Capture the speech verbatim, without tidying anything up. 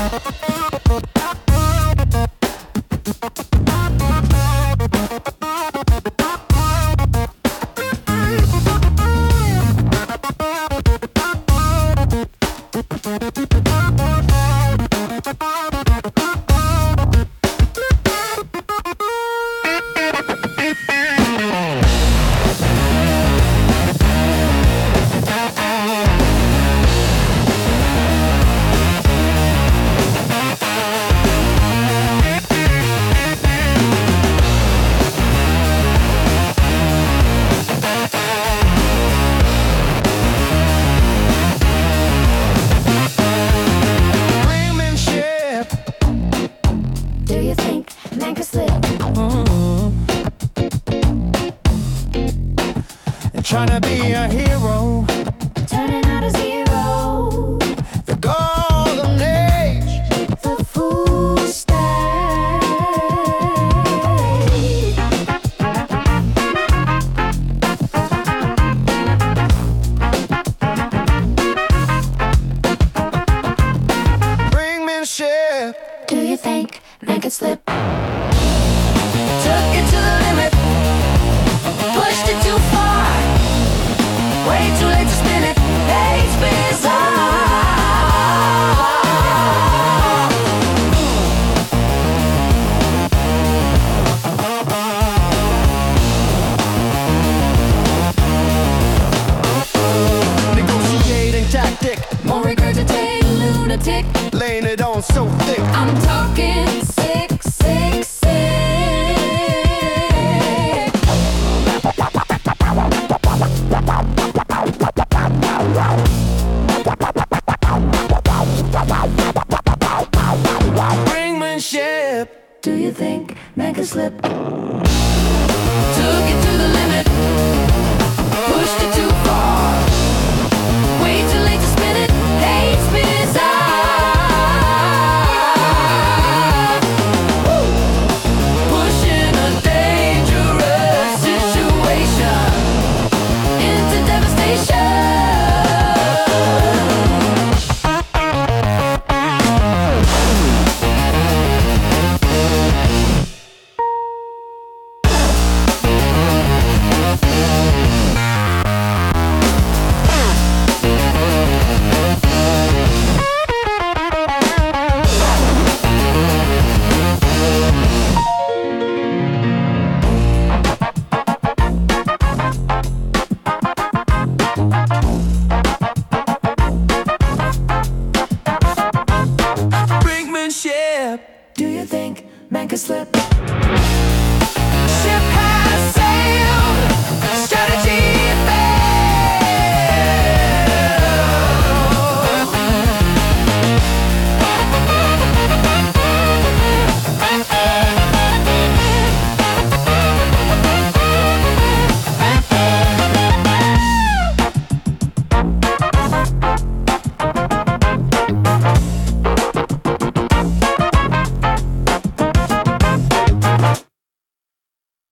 Trying to be a hero, turning out a zero. The golden age, the fool state. Brinkmanship. Do you think man could slip? Took it to the limit, pushed it too far. Way too late to spin it. It's bizarre. Negotiating tactic, more regurgitate, lunatic. laying it on so thick. I'm talking sick, sick, sick. Brinkmanship. Do you think man can slip? Took it to the limit, pushed it too far. Way too late to spin it. It's bizarre. Woo. Pushing a dangerous situation into devastation. Do you think man could slip?